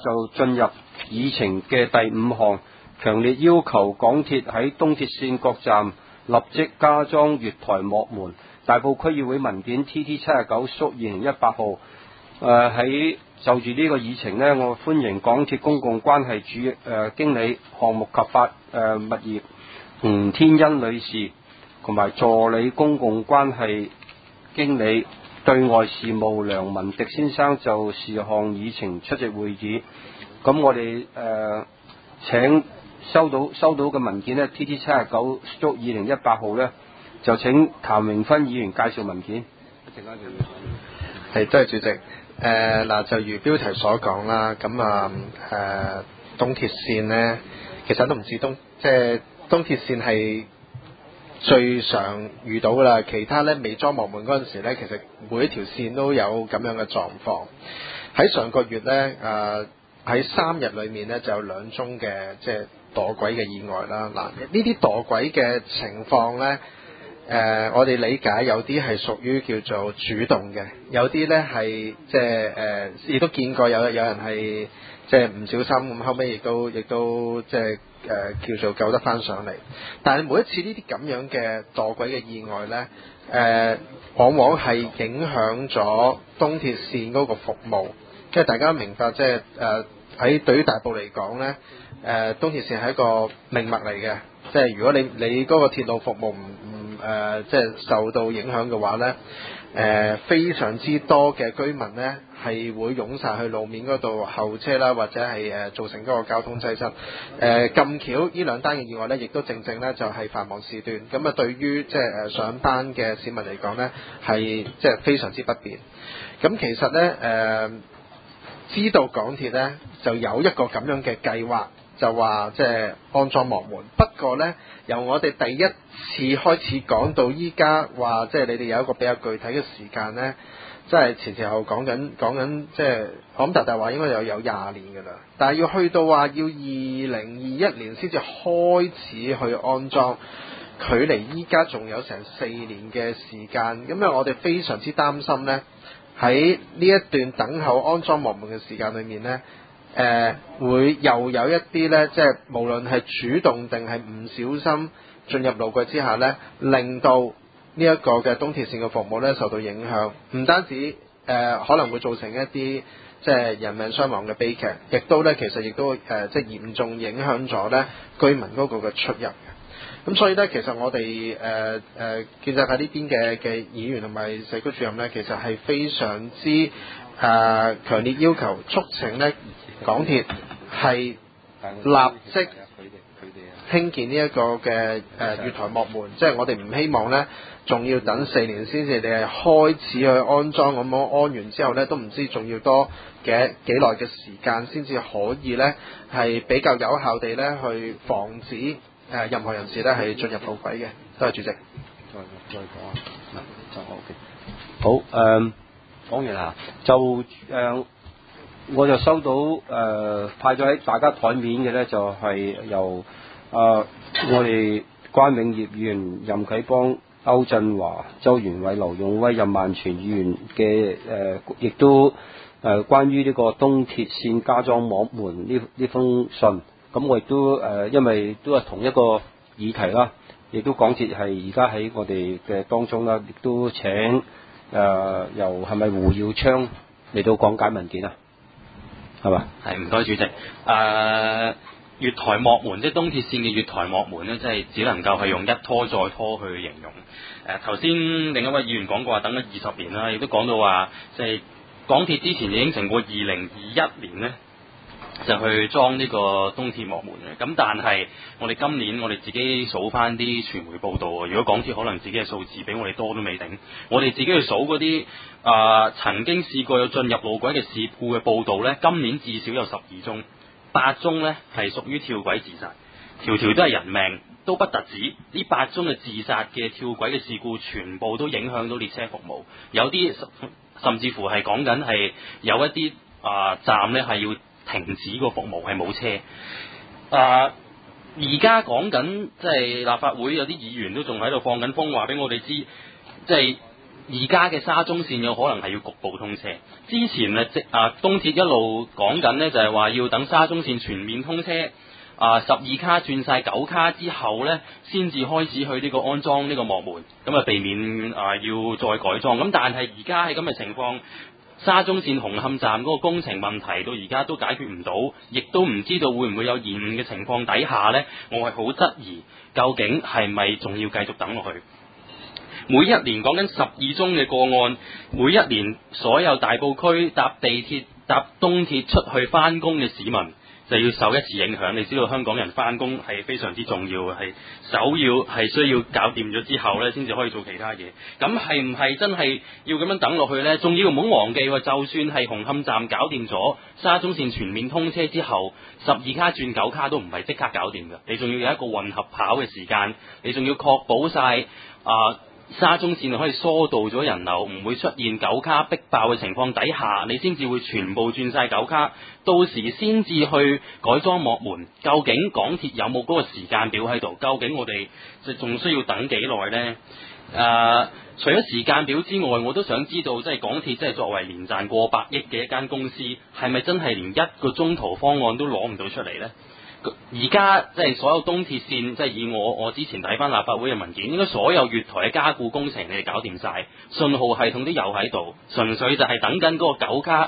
就進入議程嘅第5項，強烈要求港鐵喺東鐵線各站立即加裝月台幕門。大埔區議會文件 TT79/2018 號。喺就住呢個議程呢，我歡迎港鐵公共關係經理項目及物業吳天欣女士同埋助理公共關係經理對外事務梁文迪先生就事項議程出席會議。咁我哋請收到嘅文件呢 TT79/2018 號呢，就請譚榮芬議員介紹文件。 係，多謝主席。就如標題所講啦，咁東鐵線呢，其實都唔止東鐵線係最常遇到噶啦，其他呢未裝幕門嗰陣時呢，其實每一條線都有咁樣嘅狀況。喺上個月呢，喺3日裏面呢，就有2宗嘅墮軌嘅意外啦。嗱，呢啲墮軌嘅情況呢，我哋理解有啲係屬於叫做主動嘅，有啲呢係亦都見過有人係唔小心咁，後尾亦都叫做救得翻上嚟。但係每一次呢啲咁樣嘅墮軌嘅意外呢，往往係影響咗東鐵線嗰個服務。因為大家都明白，喺對於大埔嚟講呢，東鐵線係一個命脈嚟嘅。如果你嗰個鐵路服務唔受到影響嘅話呢，非常之多嘅居民呢係會湧晒去路面嗰度候車啦，或者係造成嗰個交通擠塞。咁巧呢2單嘅意外呢，亦都正呢就係繁忙時段，咁對於上班嘅市民嚟講呢，係非常之不便。咁其實呢，知道港鐵呢就有一個咁樣嘅計劃，就話安裝幕門。不過呢，由我哋第一次開始講到依家話，你哋有一個比較具體嘅時間呢，前後講緊，我諗大話應該有20年㗎啦。但係要去到話要2021年先至開始去安裝，距離依家仲有成4年嘅時間。咁我哋非常之擔心呢，喺呢一段等候安裝幕門嘅時間裏面呢，會又有一啲呢，無論係主動定係唔小心進入路軌之下呢，令到呢一個嘅東鐵線嘅服務呢受到影響。唔單止可能會造成一啲人命傷亡嘅悲劇，亦都呢其實亦都嚴重影響咗呢居民嗰個嘅出入。咁所以呢，其實我哋建制派呢邊嘅議員同埋社區主任呢，其實係非常之強烈要求促請呢港鐵係立即興建呢一個嘅月台幕門。我哋唔希望呢仲要等4年先至哋開始去安裝，咁樣安完之後呢，都唔知仲要多幾耐嘅時間先至可以呢係比較有效地呢去防止任何人士呢係進入路軌嘅。多謝主席。 再講就 OK。好，講完啦，我就收到派咗喺大家台面嘅呢，就係由我哋關永業議員、任啟邦、歐振華、周元偉、劉勇威、任萬全議員嘅亦都關於呢個東鐵線加裝幕門呢封信。咁我亦都因為都係同一個議題啦，亦都港鐵係而家喺我哋嘅當中啦，亦都請由係咪胡耀昌嚟到講解文件啊？係嘛？ 係，唔該主席。月台幕門，即係東鐵線嘅月台幕門呢，即係只能夠係用一拖再拖去形容。頭先另一位議員講過話等咗20年啦，亦都講到話即係港鐵之前已經成過2021年呢，就去裝呢個東鐵幕門嘅。咁但係我哋今年我哋自己數翻啲傳媒報道，如果港鐵可能自己嘅數字比我哋多都未定，我哋自己去數嗰啲曾經試過有進入路軌嘅事故嘅報道呢，今年至少有12宗，8宗呢係屬於跳軌自殺，條條都係人命，都不特止。呢8宗嘅自殺嘅跳軌嘅事故，全部都影響到列車服務，有啲甚至乎係講緊係有一啲站呢係要停止個服務，係冇車。而家講緊即係立法會有啲議員都仲喺度放緊風，話俾我哋知，即係而家嘅沙中線有可能係要局部通車。之前東鐵一路講緊呢，就係話要等沙中線全面通車，12卡轉晒9卡之後呢，先至開始去呢個安裝呢個幕門，咁啊避免要再改裝。咁但係而家係咁嘅情況，沙中線紅磡站嗰個工程問題到而家都解決唔到，亦都唔知道會唔會有延誤嘅情況底下呢，我係好質疑究竟係咪仲要繼續等落去。每一年講緊12宗嘅個案，每一年所有大埔區搭地鐵、搭東鐵出去返工嘅市民就要受一次影響。你知道香港人返工係非常之重要嘅，係首要係需要搞掂咗之後呢先至可以做其他嘢。咁係唔係真係要咁樣等落去呢？仲要唔好忘記喎，就算係紅磡站搞掂咗，沙中線全面通車之後，12卡轉9卡都唔係即刻搞掂嘅。你仲要有一個混合跑嘅時間，你仲要確保晒沙中線可以疏導咗人流，唔會出現9卡逼爆嘅情況底下，你先至會全部轉晒9卡，到時先至去改裝幕門。究竟港鐵有冇嗰個時間表喺度？究竟我哋仲需要等幾耐呢？除咗時間表之外，我都想知道，即係港鐵即係作為年賺過百億嘅一間公司，係咪真係連一個中途方案都攞唔到出嚟呢？而家即係所有東鐵線，即係以我之前睇翻立法會嘅文件，應該所有月台嘅加固工程你哋搞掂晒，信號系統都有喺度，純粹就係等緊嗰個9卡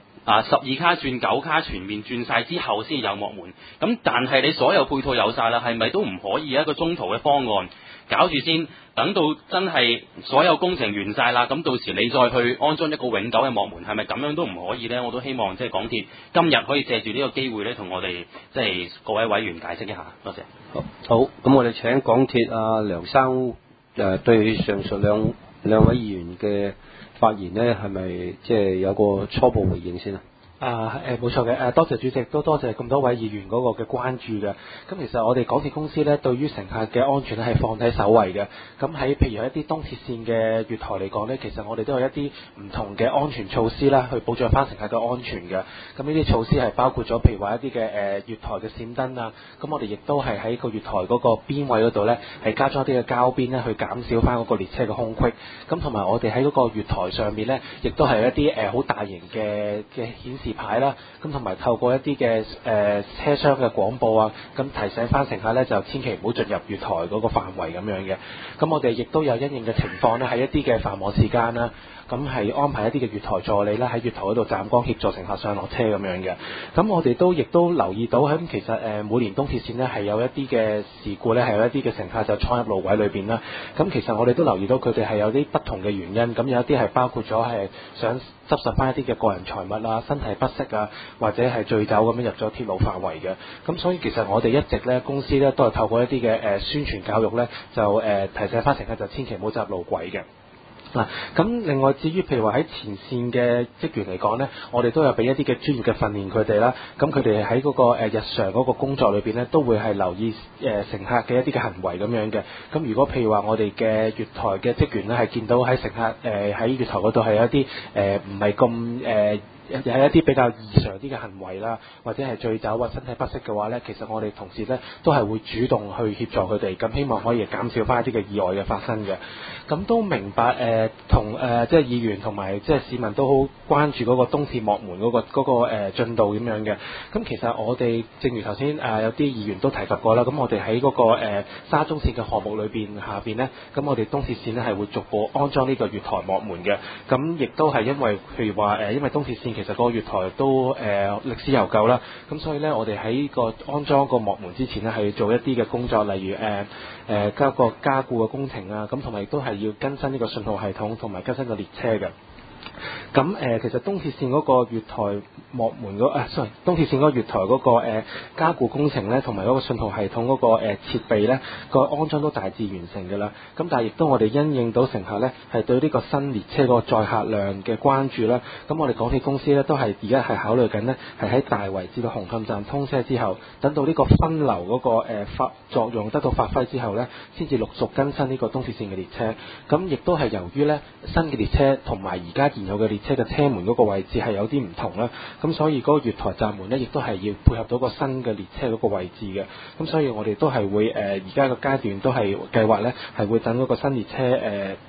12卡轉9卡全面轉晒之後先有幕門。咁但係你所有配套有晒啦，係咪都唔可以有一個中途嘅方案搞住先？等到真係所有工程完晒啦，咁到時你再去安裝一個永久嘅幕門，係咪咁樣都唔可以呢？我都希望即係港鐵今日可以借住呢個機會呢，同我哋即係各位委員解釋一下。多謝。 好，咁我哋請港鐵梁生對上述兩位議員嘅發言呢，係咪即係有個初步回應先啊？ 冇錯嘅，多謝主席，都多謝咁多位議員嗰個嘅關注嘅。咁其實我哋港鐵公司咧，對於乘客嘅安全咧係放喺首位嘅。咁喺譬如一啲東鐵線嘅月台嚟講咧，其實我哋都有一啲唔同嘅安全措施啦，去保障翻乘客嘅安全嘅。咁呢啲措施係包括咗譬如話一啲嘅月台嘅閃燈啊，咁我哋亦都係喺個月台嗰個邊位嗰度咧，係加咗一啲嘅膠邊咧，去減少翻嗰個列車嘅空隙。咁同埋我哋喺嗰個月台上面咧，亦都係一啲好大型嘅顯示牌啦，咁同埋透過一啲嘅車廂嘅廣播啊，咁提醒翻乘客咧就千祈唔好進入月台嗰個範圍咁樣嘅。咁我哋亦都有因應嘅情況咧，喺一啲嘅繁忙時間啦，咁係安排一啲嘅月台助理啦，喺月台嗰度站崗協助乘客上落車咁樣嘅。咁我哋亦都留意到喺其實每年東鐵線呢係有一啲嘅事故咧，係有一啲嘅乘客就闖入路軌裏邊啦。咁其實我哋都留意到佢哋係有啲不同嘅原因，咁有一啲係包括咗係想執拾翻一啲嘅個人財物啊、身體不適啊，或者係醉酒咁樣入咗鐵路範圍嘅。咁所以其實我哋一直咧公司咧都係透過一啲嘅宣傳教育咧，就提醒翻乘客就千祈唔好走入路軌嘅。咁另外至於譬如話喺前線嘅職員嚟講呢，我哋都有俾一啲嘅專業嘅訓練佢哋啦。咁佢哋喺嗰個日常嗰個工作裏邊呢，都會係留意乘客嘅一啲嘅行為咁樣嘅。咁如果譬如話我哋嘅月台嘅職員呢，係見到喺乘客喺月台嗰度係有一啲唔係咁有一啲比較異常啲嘅行為啦，或者係醉酒或身體不適嘅話呢，其實我哋同事呢都係會主動去協助佢哋，咁希望可以減少翻一啲嘅意外嘅發生嘅。咁都明白即係議員同埋即係市民都好關注嗰個東鐵幕門嗰個進度咁樣嘅。咁其實我哋正如頭先有啲議員都提及過啦，咁我哋喺嗰個沙中線嘅項目裏邊下邊呢，咁我哋東鐵線呢係會逐步安裝呢個月台幕門嘅。咁亦都係因為譬如話因為東鐵線其實個月台都歷史悠久啦，咁所以呢，我哋喺個安裝個幕門之前呢，係要做一啲嘅工作，例如加固嘅工程啊，咁同埋亦都係要更新呢個信號系統同埋更新個列車嘅。咁其實東鐵線嗰個月台幕門東鐵線嗰個月台嗰個加固工程咧，同埋嗰個信號系統嗰個設備咧，個安裝都大致完成嘅啦。咁但係亦都我哋因應到乘客咧係對呢個新列車嗰個載客量嘅關注啦。咁我哋港鐵公司咧都係而家係考慮緊呢，係喺大圍至到紅磡站通車之後，等到呢個分流嗰個作用得到發揮之後咧，先至陸續更新呢個東鐵線嘅列車。咁亦都係由於咧新嘅列車同埋而家現有嘅列車嘅車門嗰個位置係有啲唔同啦，咁所以嗰個月台站門呢，亦都係要配合到個新嘅列車嗰個位置嘅，咁所以我哋都係會而家個階段都係計劃呢，係會等嗰個新列車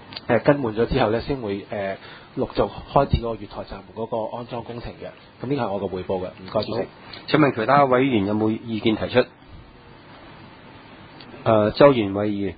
更換咗之後咧，先會陸續開始嗰個月台閘門嗰個安裝工程嘅。咁呢個係我嘅彙報嘅，唔該主席。 請問其他委員有冇意見提出？周賢偉議員。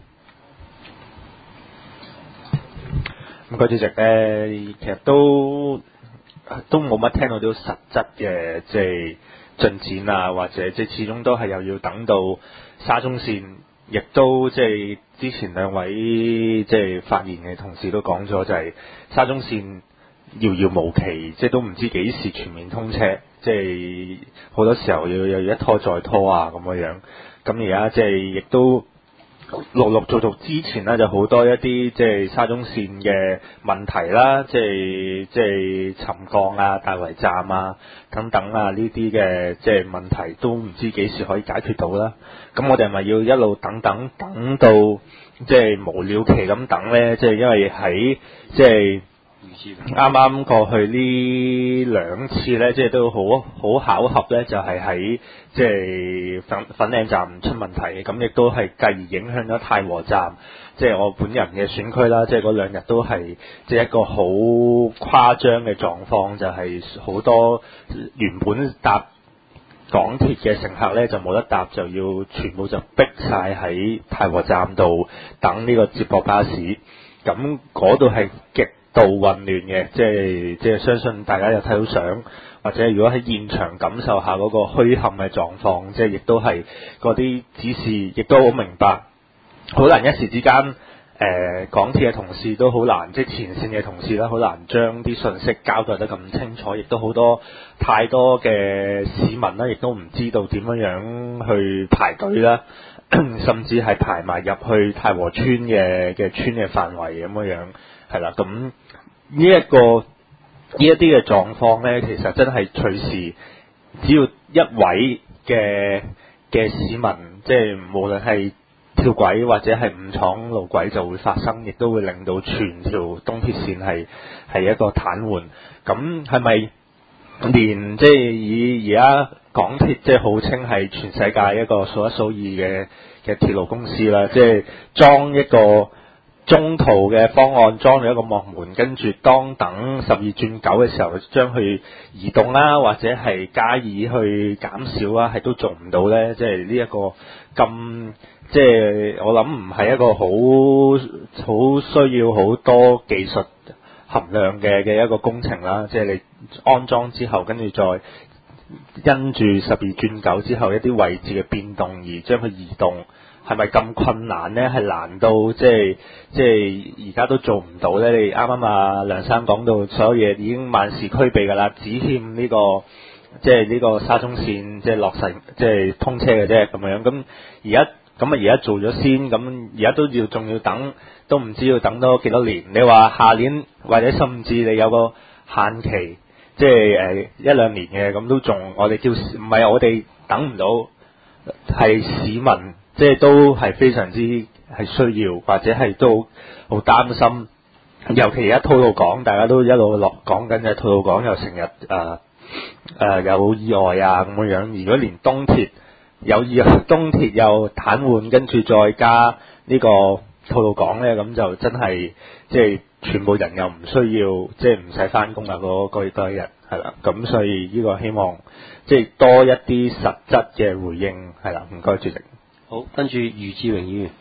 唔該主席，其實都冇乜聽到啲實質嘅即係進展啊，或者即係始終都係又要等到沙中線，亦都即係之前兩位即係發言嘅同事都講咗，就係沙中線遙遙無期，即係都唔知幾時全面通車，即係好多時候要一拖再拖啊咁樣。咁而家即係亦都陸續之前咧就好多一啲即係沙中線嘅問題啦，即係沉降啊、大圍站啊等等啊呢啲嘅即係問題都唔知幾時可以解決到啦。咁我哋係咪要一路等到即係無了期咁等咧？即係因為喺即係啱啱過去呢兩次咧，即係都好巧合咧，就係喺即係粉嶺站出問題，咁亦都係繼而影響咗太和站，即係我本人嘅選區啦。即係嗰兩日都係即係一個好誇張嘅狀況，就係好多原本搭港鐵嘅乘客咧就冇得搭，就要全部就逼晒喺太和站度等呢個接駁巴士。咁嗰度係極度混亂嘅，即係相信大家有睇到相，或者如果喺現場感受下嗰個墟冚嘅狀況，即係亦都係嗰啲指示，亦都好明白，好難一時之間。港鐵嘅同事都好難，即係前線嘅同事啦，好難將啲信息交代得咁清楚，亦都太多嘅市民啦，亦都唔知道點樣去排隊啦，甚至係排埋入去太和村嘅村嘅範圍咁樣，係啦，咁呢一啲嘅狀況咧，其實真係隨時只要一位嘅市民，即係無論係跳軌或者係誤闖路軌就會發生，亦都會令到全條東鐵線係一個癱瘓。咁係咪連即係以而家港鐵即係號稱係全世界一個數一數二嘅鐵路公司啦，即係裝一個中途嘅方案，裝咗一個幕門，跟住當等12轉9嘅時候將佢移動啦，或者係加以去減少啦，係都做唔到咧。即係呢一個咁。即係我諗唔係一個好需要好多技術含量嘅一個工程啦。即係你安裝之後，跟住再因住12轉9之後一啲位置嘅變動而將佢移動，係咪咁困難呢？係難到即係而家都做唔到呢？你啱啱梁生講到所有嘢已經萬事俱備㗎啦，只欠呢個即係呢個沙中線即係落實即係通車嘅啫咁樣。咁而家做咗先，咁而家仲要等，都唔知要等多幾多年。你話下年或者甚至你有個限期，即係1、2年嘅，咁都仲我哋叫唔係我哋等唔到，係市民即係都係非常之係需要，或者係都好擔心。尤其而家吐露港，大家都一路講緊嘅吐露港又成日有意外啊咁樣。如果連東鐵有意東鐵又癱瘓，跟住再加呢個吐露港咧，咁就真係即係全部人又唔需要，即係唔使返工啊嗰一日係啦。咁所以呢個希望即係多一啲實質嘅回應係啦。唔該主席。 好，跟住余志榮議員。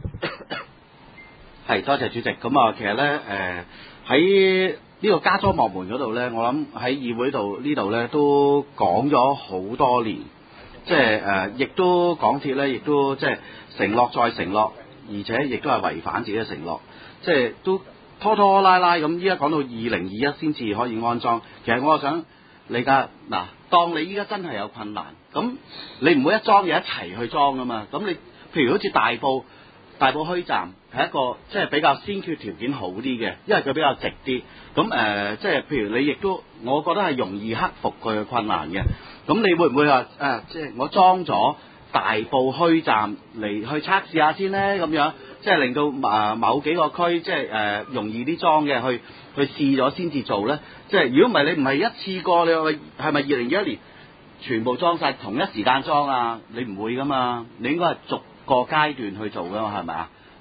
係，多謝主席。咁啊，其實咧喺呢個加裝幕門嗰度咧，我諗喺議會度呢度咧都講咗好多年。即係亦都港鐵咧，亦都即係承諾再承諾，而且亦都係違反自己嘅承諾，即係都拖拖拉拉咁。依家講到2021先至可以安裝，其實我想你家嗱，當你依家真係有困難，咁你唔會一裝嘢一齊去裝噶嘛？咁你譬如好似大埔墟站係一個即係比較先決條件好啲嘅，因為佢比較直啲。咁即係譬如你亦都，我覺得係容易克服佢嘅困難嘅。咁你會唔會話即係我裝咗大埔墟站嚟去測試下先咧？咁樣即係令到某幾個區即係容易啲裝嘅，去試咗先至做咧。即係如果唔係你唔係一次過，你話係咪2021年全部裝晒同一時間裝啊？你唔會噶嘛？你應該係逐個階段去做噶嘛，係咪啊？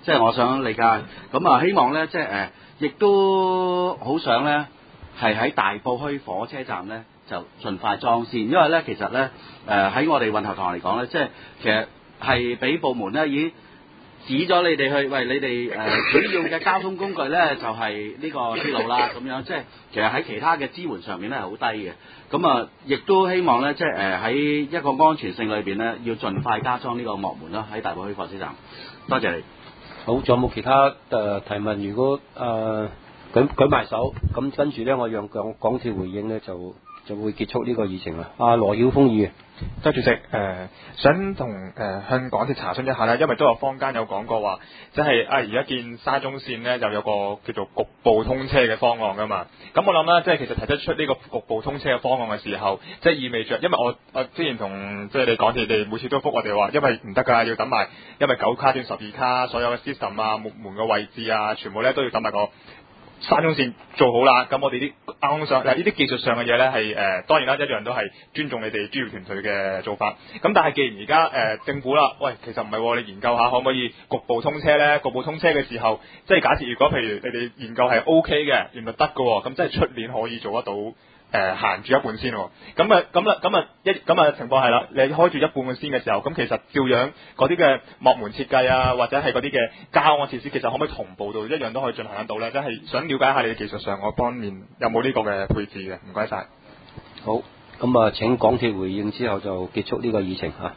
即係我想理解。咁啊，希望咧即係亦都好想咧係喺大埔墟火車站咧就盡快裝線，因為咧其實咧喺我哋運頭塘嚟講咧，即係其實係俾部門咧已經指咗你哋去，喂，你哋主要嘅交通工具咧就係呢個鐵路啦，咁樣即係其實喺其他嘅支援上面咧係好低嘅。咁啊，亦都希望咧即係喺一個安全性裏邊咧，要盡快加裝呢個幕門啦，喺大埔墟火車站。多謝你。 好，仲有冇其他提問？如果舉埋手，咁跟住咧，我讓港鐵回應咧，就會結束呢個議程啦。阿羅曉峰議員。 周主席，想向港鐵查詢一下咧，因為都有坊間有講過話，即係而家見沙中線咧就有個叫做局部通車嘅方案噶嘛。咁我諗咧，即係其實提得出呢個局部通車嘅方案嘅時候，即係意味着，因為我之前同即係你港鐵，你每次都覆我哋話，因為唔得㗎，要等埋，因為9卡轉12卡，所有嘅 system 啊、門嘅位置啊，全部咧都要等埋個沙中線做好啦，咁我哋啲啱啱上呢啲技術上嘅嘢咧係當然啦，一樣都係尊重你哋專業團隊嘅做法。咁但係既然而家政府啦，喂，其實唔係喎，你研究下可唔可以局部通車咧？局部通車嘅時候，即係假設如果譬如你哋研究係 OK 嘅，原來得嘅喎，咁即係出年可以做得到。行住一半先喎，咁情況係啦，你開住一半嘅先嘅時候，咁其實照樣嗰啲嘅幕門設計啊，或者係嗰啲嘅加安設施，其實可唔可以同步到一樣都可以進行得到咧？即係想了解下你哋技術上嗰方面有冇呢個嘅配置嘅？唔該晒。 好，咁啊請港鐵回應之後就結束呢個議程嚇。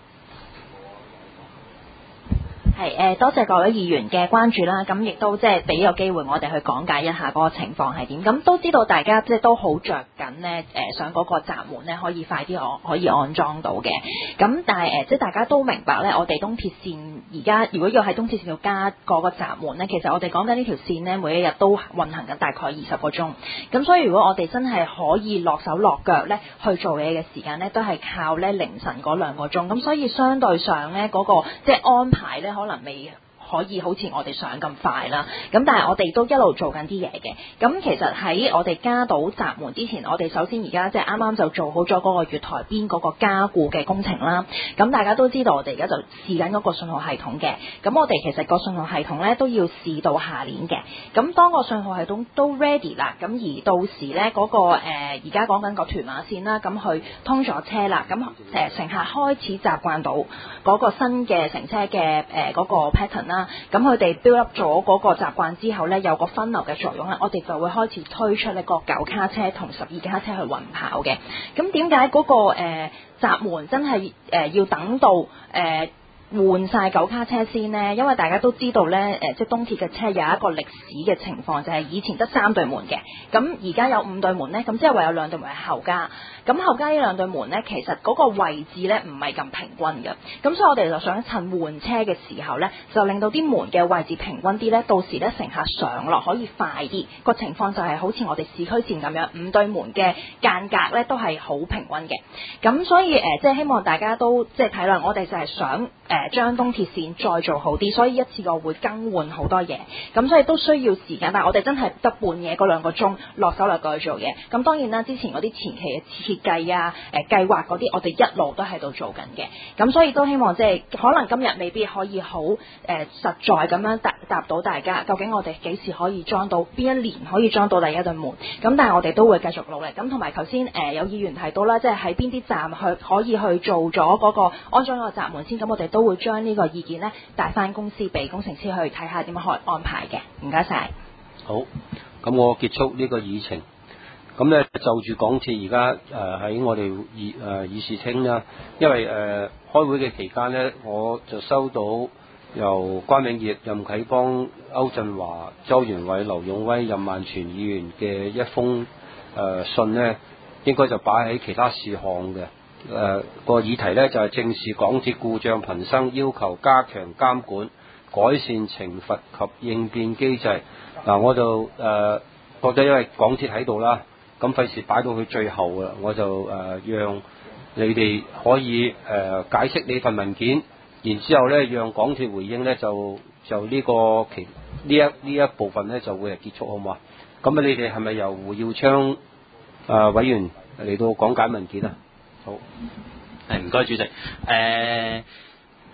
係多謝各位議員嘅關注啦，咁亦都即係俾個機會我哋去講解一下嗰個情況係點。咁都知道大家即係都好着緊呢，想嗰個閘門呢可以快啲可以安裝到嘅。咁但係即係大家都明白呢，我哋東鐵線而家如果要喺東鐵線度加嗰個閘門呢，其實我哋講緊呢條線呢，每一日都運行緊大概20個鐘。咁所以如果我哋真係可以落手落腳呢去做嘢嘅時間呢，都係靠呢凌晨嗰2個鐘。咁所以相對上呢，嗰個即係安排呢，可能未可以好似我哋想咁快啦，咁但係我哋都一路做緊啲嘢嘅。咁其實喺我哋加到閘門之前，我哋首先而家即係啱啱就做好咗嗰個月台邊嗰個加固嘅工程啦。咁大家都知道我哋而家就試緊嗰個信號系統嘅。咁我哋其實個信號系統咧都要試到下年嘅。咁當個信號系統都 ready 啦，咁而到時咧嗰個而家講緊個屯馬線啦，咁佢通咗車啦，咁乘客開始習慣到嗰個新嘅乘車嘅嗰個 pattern 啦。咁佢哋 build up 咗嗰個習慣之後呢，有個分流嘅作用啦，我哋就會開始推出呢個9卡車同12卡車去輪跑嘅。咁點解嗰個閘門真係要等到換晒9卡車先呢？因為大家都知道呢，即係東鐵嘅車有一個歷史嘅情況，就係以前得3對門嘅，咁而家有5對門呢，咁即係話有2對門係後加。咁後加呢2對門呢，其實嗰個位置呢唔係咁平均嘅，咁所以我哋就想趁換車嘅時候呢，就令到啲門嘅位置平均啲呢，到時呢乘客上落可以快啲。個情況就係好似我哋市區線咁樣，5對門嘅間隔呢都係好平均嘅。咁所以即係希望大家都即係體諒，我哋就係想將東鐵線再做好啲，所以一次過會更換好多嘢。咁所以都需要時間，但係我哋真係得半夜嗰2個鐘落手落腳去做嘢。咁當然啦，之前嗰啲前期嘅設計啊、計劃嗰啲，我哋一路都喺度做緊嘅。咁所以都希望即係可能今日未必可以好實在咁樣答到大家，究竟我哋幾時可以裝到，邊一年可以裝到第一對門。咁但係我哋都會繼續努力。咁同埋頭先有議員提到啦，即係喺邊啲站可以去做咗嗰個安裝嗰個閘門先。咁我哋都會將呢個意見呢帶翻公司俾工程師去睇下點樣去安排嘅。唔該晒。 好，咁我結束呢個議程。咁咧就住港鐵而家喺我哋議事廳啦，因為開會嘅期間呢，我就收到由關永業、任啟邦、歐振華、周元偉、劉勇威、任萬全議員嘅一封信呢，應該就擺喺其他事項嘅。個議題呢，就係正視港鐵故障頻生，要求加強監管、改善懲罰及應變機制。我就覺得因為港鐵喺度啦，咁費事擺到去最後啦，我就讓你哋可以解釋你份文件，然之後呢，讓港鐵回應呢，就呢個呢一部分呢，就會係結束，好唔好啊？咁你哋係咪由胡耀昌委員嚟到講解文件啊？好， 係唔該主席。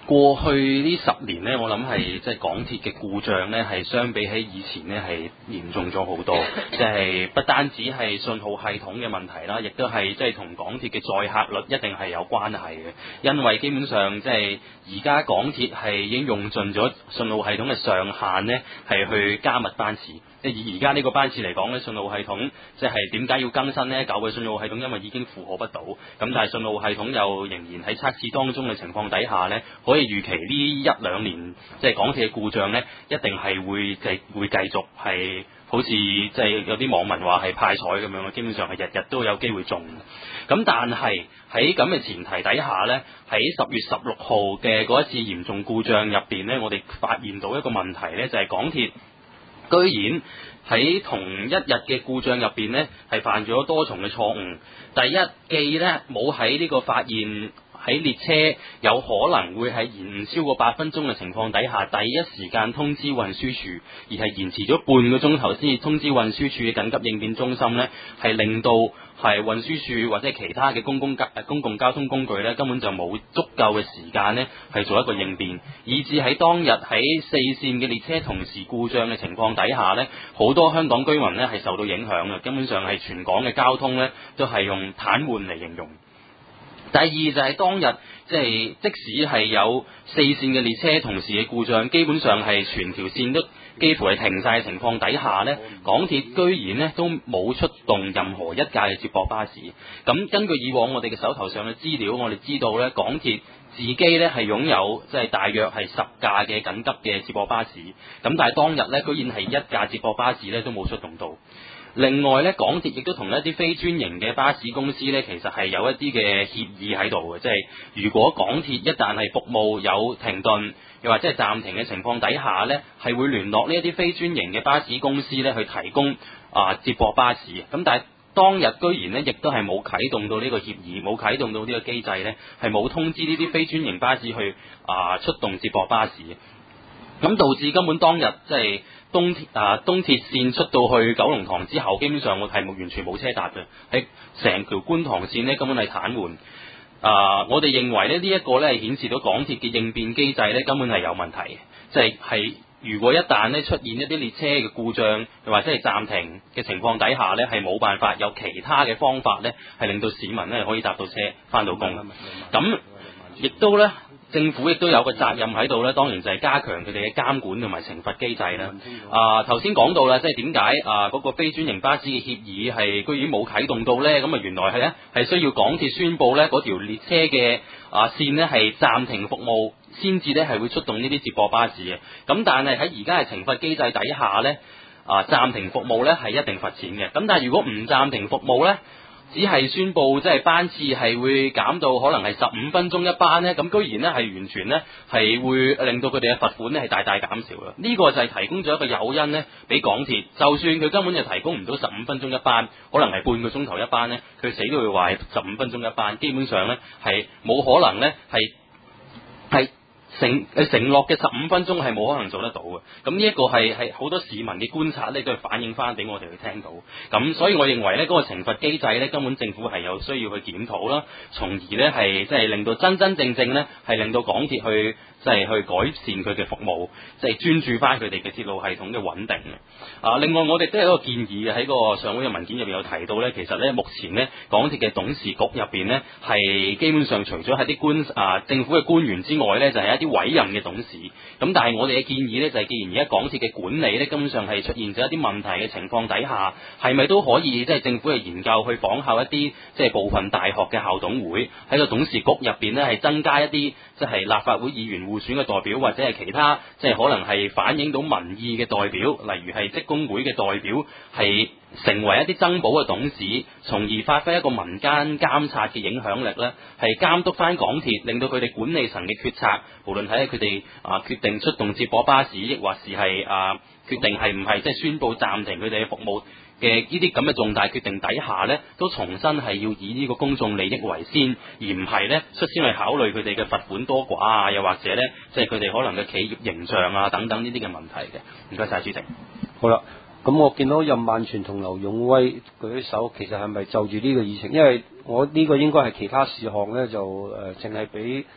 過去呢10年呢，我諗係即係港鐵嘅故障呢，係相比起以前呢係嚴重咗好多。即係不單止係信號系統嘅問題啦，亦都係即係同港鐵嘅載客率一定係有關係嘅。因為基本上即係而家港鐵係已經用盡咗信號系統嘅上限呢，係去加密班次。即係以而家呢個班次嚟講呢，信號系統即係點解要更新呢？舊嘅信號系統因為已經負荷不到，咁但係信號系統又仍然喺測試當中嘅情況底下呢，可以預期呢1-2年即係港鐵嘅故障呢，一定係會繼續係好似即係有啲網民話係派彩咁樣，基本上係日日都有機會中。咁但係喺咁嘅前提底下呢，喺10月16號嘅嗰一次嚴重故障入邊呢，我哋發現到一個問題呢，就係港鐵居然喺同一日嘅故障入邊呢，係犯咗多重嘅錯誤。第一，既呢冇喺呢個發現喺列車有可能會喺延誤超過8分鐘嘅情況底下，第一時間通知運輸署，而係延遲咗半個鐘頭先至通知運輸署嘅緊急應變中心呢，係令到係運輸署或者其他嘅公共交通工具呢，根本就冇足夠嘅時間呢係做一個應變，以至喺當日喺4線嘅列車同時故障嘅情況底下呢，好多香港居民呢係受到影響嘅，根本上係全港嘅交通呢都係用癱瘓嚟形容。第二就係當日即使係有4線嘅列車同時嘅故障，基本上係全條線都幾乎係停晒嘅情況底下呢，港鐵居然呢都冇出動任何一架嘅接駁巴士。咁根據以往我哋嘅手頭上嘅資料，我哋知道呢，港鐵自己呢係擁有即係大約係10架嘅緊急嘅接駁巴士。咁但係當日呢，居然係一架接駁巴士呢都冇出動到。另外咧，港鐵亦都同一啲非專營嘅巴士公司咧，其實係有一啲嘅協議喺度嘅，即係如果港鐵一旦係服務有停頓，又或者係暫停嘅情況底下咧，係會聯絡呢一啲非專營嘅巴士公司咧去提供接駁巴士。咁但係當日居然咧，亦都係冇啟動到呢個協議，冇啟動到呢個機制咧，係冇通知呢啲非專營巴士去出動接駁巴士。咁導致根本當日即係東鐵線出到去九龍塘之後，基本上個係完全冇車搭嘅，喺成條觀塘線呢根本係癱瘓。我哋認為呢一個呢係顯示到港鐵嘅應變機制呢根本係有問題，即係如果一旦呢出現一啲列車嘅故障又或者係暫停嘅情況底下呢，係冇辦法有其他嘅方法呢係令到市民呢可以搭到車返到工。咁亦都呢。政府亦都有個責任喺度咧，當然就係加強佢哋嘅監管同埋懲罰機制啦。頭先講到啦，即係點解嗰個非專營巴士嘅協議係居然冇啟動到呢？咁原來係需要港鐵宣佈呢嗰條列車嘅線呢係暫停服務，先至呢係會出動呢啲接駁巴士嘅。咁但係喺而家嘅懲罰機制底下呢，暫停服務呢係一定罰錢嘅。咁但係如果唔暫停服務呢，只係宣佈即係班次係會減到可能係15分鐘一班呢，咁居然呢係完全呢係會令到佢哋嘅罰款呢係大大減少嘅。呢個就係提供咗一個誘因呢俾港鐵，就算佢根本就提供唔到15分鐘一班，可能係半個鐘頭一班呢，佢死都會話係15分鐘一班，基本上呢係冇可能呢係承諾嘅15分鐘係冇可能做得到嘅。咁呢一個係好多市民嘅觀察呢都係反映翻俾我哋去聽到。咁所以我認為呢嗰個懲罰機制呢，根本政府係有需要去檢討啦，從而呢係即係令到真正呢係令到港鐵去即係去改善佢嘅服務，即係專注翻佢哋嘅鐵路系統嘅穩定嘅。另外我哋都有一個建議嘅，喺個上會嘅文件入邊有提到呢，其實呢目前呢港鐵嘅董事局入邊呢係基本上除咗係啲政府嘅官員之外呢，就係一啲委任嘅董事。咁但係我哋嘅建議呢，就係既然而家港鐵嘅管理呢根本上係出現咗一啲問題嘅情況底下，係咪都可以即係政府嘅研究去仿效一啲即係部分大學嘅校董會喺個董事局入邊呢，係增加一啲即係立法會議員互選嘅代表，或者係其他即係可能係反映到民意嘅代表，例如係職工會嘅代表，係成為一啲增補嘅董事，從而發揮一個民間監察嘅影響力呢，係監督翻港鐵，令到佢哋管理層嘅決策，無論睇佢哋決定出動接駁巴士，亦或是係決定係唔係即係宣佈暫停佢哋嘅服務嘅呢啲咁嘅重大決定底下呢，都重新係要以呢個公眾利益為先，而唔係呢率先去考慮佢哋嘅罰款多寡又或者呢即係佢哋可能嘅企業形象等等呢啲嘅問題嘅。唔該晒主席。 好啦，咁我見到任萬全同劉勇威舉手，其實係咪就住呢個議程？因為我呢個應該係其他事項呢，就淨係俾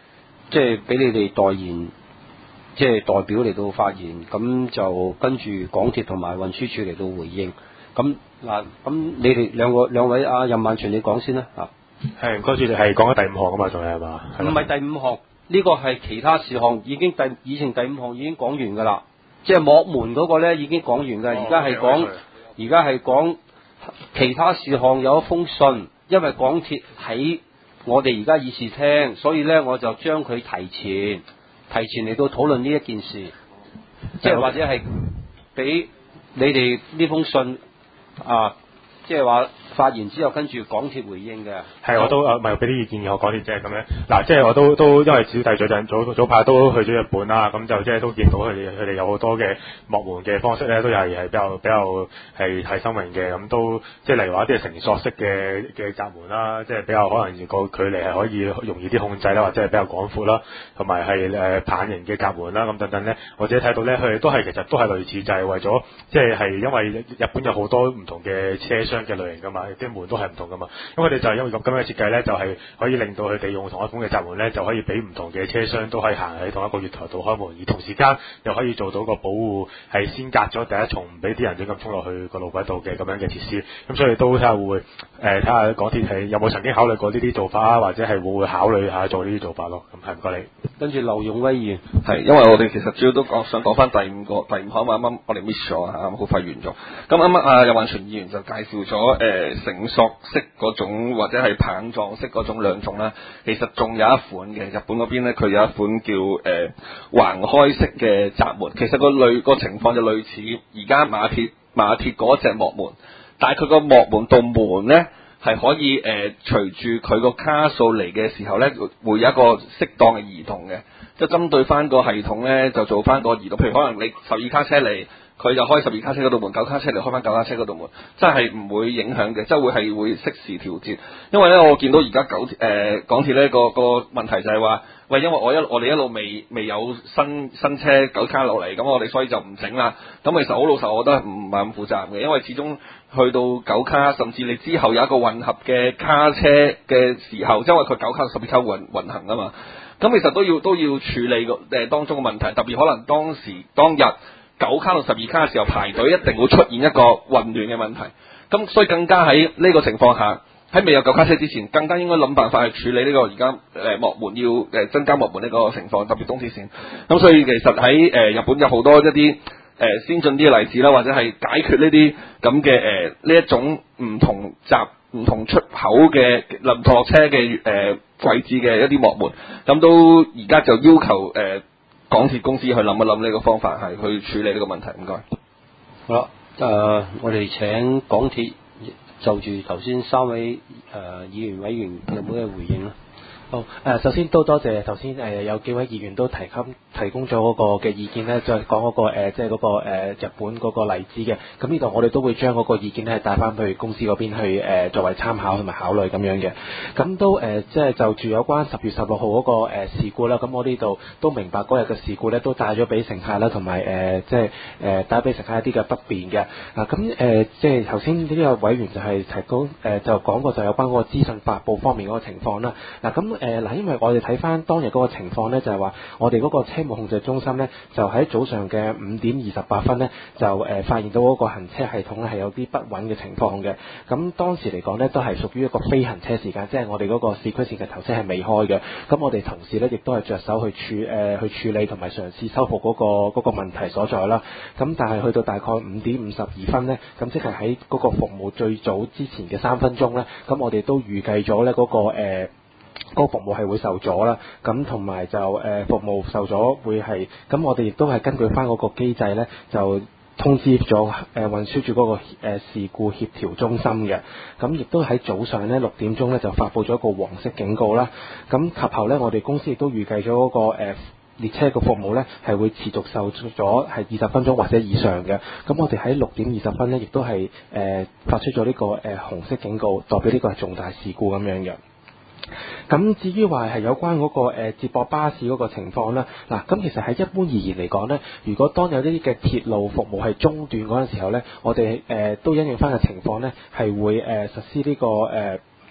即係俾你哋代言，即係代表嚟到發言，咁就跟住港鐵同埋運輸署嚟到回應。咁嗱，咁你哋兩位阿任萬全，你講先啦嚇。 係，唔該主席，係講緊第5項啊嘛，仲係嘛？ 唔係第5項，呢個係其他事項，已經以前第5項已經講完㗎啦。即係幕門嗰個咧已經講完㗎，而家係講其他事項有一封信，因為港鐵喺我哋而家議事廳，所以咧我就將佢提前嚟到討論呢一件事，即係或者係俾你哋呢封信啊，即係話發言之後跟住港鐵回應嘅。 係，我都咪俾啲意見我講啲啫咁樣。嗱，即係我都因為小弟最近早排都去咗日本啦，咁就即係都見到佢哋有好多嘅幕門嘅方式咧，都係比較係新穎嘅，咁都即係例如話一啲繩索式嘅閘門啦，即係比較可能個距離係可以容易啲控制啦，或者係比較廣闊啦，同埋係棒形嘅閘門啦，咁等等咧，我自己睇到咧，佢哋都係其實都係類似，就係為咗即係因為日本有好多唔同嘅車廂嘅類型噶嘛，啲門都係唔同噶嘛，咁佢哋就係因為咁嘅設計咧，就係可以令到佢哋用同一款嘅閘門咧，就可以俾唔同嘅車廂都可以行喺同一個月台度開門，而同時間又可以做到個保護，係先隔咗第一重，唔俾啲人亂咁衝落去個路軌度嘅咁樣嘅設施。咁所以都睇下會睇下港鐵係有冇曾經考慮過呢啲做法啊，或者係會唔會考慮下做呢啲做法咯。咁係唔該你。 跟住劉勇威議員係，因為我哋其實主要都想講翻第5項啱啱我哋 miss 咗啊，好快完咗。咁啱啱任萬全議員就介紹咗繩索式嗰種或者係棒狀式嗰種兩種啦。其實仲有一款嘅，日本嗰邊咧佢有一款叫橫開式嘅閘門。其實個情況就類似而家馬鐵嗰隻幕門，但係佢個幕門到門咧係可以隨住佢個卡數嚟嘅時候咧，會有一個適當嘅移動嘅，即係針對翻個系統咧就做翻個移動。譬如可能你12卡車嚟，佢就開12卡車嗰度門，9卡車嚟開翻9卡車嗰度門，真係唔會影響嘅，即係會適時調節。因為咧我見到而家港鐵咧個問題就係話，喂，因為我哋一路未有新車9卡落嚟，咁我哋所以就唔整啦。咁其實好老實，我覺得唔係咁負責任嘅，因為始終去到9卡，甚至你之後有一個混合嘅卡車嘅時候，因為佢9卡12卡運行啊嘛，咁其實都要處理當中嘅問題，特別可能當日9卡到12卡嘅時候排隊，一定會出現一個混亂嘅問題。咁所以更加喺呢個情況下，喺未有9卡車之前，更加應該諗辦法去處理呢個而家幕門要增加幕門呢個情況，特別東鐵線。咁所以其實喺日本有好多一啲先進啲嘅例子啦，或者係解決呢啲咁嘅呢一種唔同出口嘅臨落車嘅位置嘅一啲幕門，咁都而家就要求港鐵公司去諗一諗呢個方法，係去處理呢個問題。唔該。 好啦，我哋請港鐵就住頭先3位議員委員有冇嘅回應啦？ 好，首先都多謝頭先有幾位議員都提供咗嗰個嘅意見咧，再講嗰個即係嗰個日本嗰個例子嘅。咁呢度我哋都會將嗰個意見咧帶翻去公司嗰邊去作為參考同埋考慮咁樣嘅。咁都即係就住有關10月16號嗰個事故啦。咁我呢度都明白嗰日嘅事故咧都帶咗俾乘客啦，同埋即係帶俾乘客一啲嘅不便嘅。咁即係頭先呢個委員就係提供就講過就有關嗰個資訊發布方面嗰個情況啦。咁因為我哋睇翻當日嗰個情況咧，就係話我哋嗰個車務控制中心咧，就喺早上嘅5點28分咧，就發現到嗰個行車系統咧係有啲不穩嘅情況嘅。咁當時嚟講咧，都係屬於一個非行車時間，即係我哋嗰個市區線嘅頭車係未開嘅。咁我哋同事咧亦都係着手去處理同埋嘗試修復嗰個問題所在啦。咁但係去到大概5點52分咧，咁即係喺嗰個服務最早之前嘅3分鐘咧，咁我哋都預計咗咧嗰個服務係會受阻啦，咁同埋就服務受阻會係，咁我哋亦都係根據翻嗰個機制咧，就通知咗運輸署嗰個事故協調中心嘅，咁亦都喺早上咧6點鐘咧就發布咗一個黃色警告啦，咁及後咧我哋公司亦都預計咗嗰個列車嘅服務咧係會持續受阻係20分鐘或者以上嘅，咁我哋喺6點20分咧亦都係發出咗呢個紅色警告，代表呢個係重大事故咁樣嘅。咁至於話係有關嗰個接駁巴士嗰個情況啦，嗱，咁其實喺一般而言嚟講咧，如果當有呢啲嘅鐵路服務係中斷嗰陣時候咧，我哋都因應翻嘅情況咧，係會實施呢個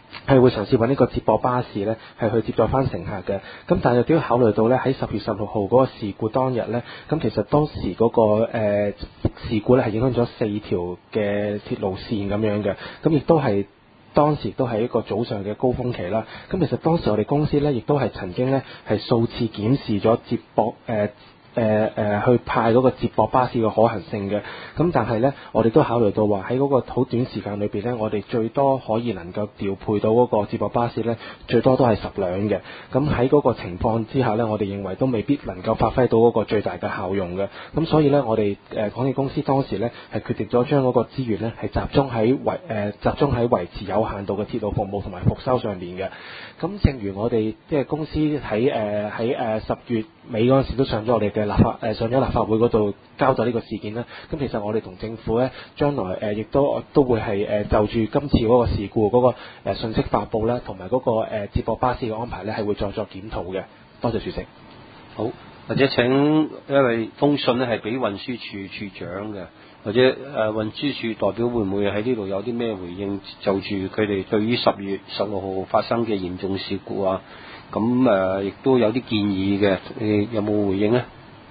係會嘗試揾呢個接駁巴士咧，係去接載翻乘客嘅。咁但係都要考慮到咧，喺10月16號嗰個事故當日咧，咁其實當時嗰、事故咧係影響咗4條嘅鐵路線咁樣嘅，咁亦都係當時都係一個早上嘅高峰期啦。咁其實當時我哋公司咧，亦都係曾經咧係數次檢視咗接駁去派嗰個接駁巴士嘅可行性嘅，咁但係呢，我哋都考慮到話喺嗰個好短時間裏邊呢，我哋最多可以能夠調配到嗰個接駁巴士呢，最多都係10輛嘅。咁喺嗰個情況之下呢，我哋認為都未必能夠發揮到嗰個最大嘅效用嘅。咁所以呢，我哋港鐵公司當時呢係決定咗將嗰個資源呢係集中喺維持有限度嘅鐵路服務同埋復修上面嘅。咁正如我哋即係公司喺10月尾嗰陣時都上咗我哋嘅上咗立法會嗰度交代呢個事件啦。咁其實我哋同政府咧，將來亦都會係就住今次嗰個事故嗰個信息發布啦，同埋嗰個接駁巴士嘅安排咧，係會再作檢討嘅。多謝主席。 好，或者請因為封信咧係俾運輸處處長嘅，或者運輸處代表會唔會喺呢度有啲咩回應？就住佢哋對於10月16號發生嘅嚴重事故啊，咁亦都有啲建議嘅，你有冇回應呢？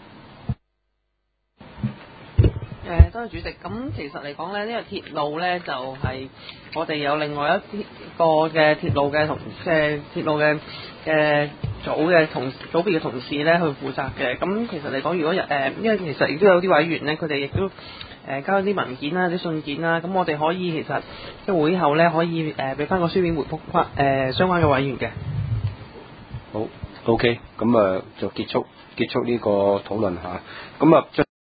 多謝主席。咁其實嚟講咧，呢個鐵路咧就係我哋有另外一個嘅鐵路嘅組別嘅同事咧去負責嘅。咁其實嚟講，如果因為其實亦都有啲委員咧，佢哋亦都交咗啲文件啦、啲信件啦，咁我哋可以其實即係會後咧可以俾翻個書面回覆相關嘅委員嘅。 好 ，OK，咁就結束呢個討論嚇。咁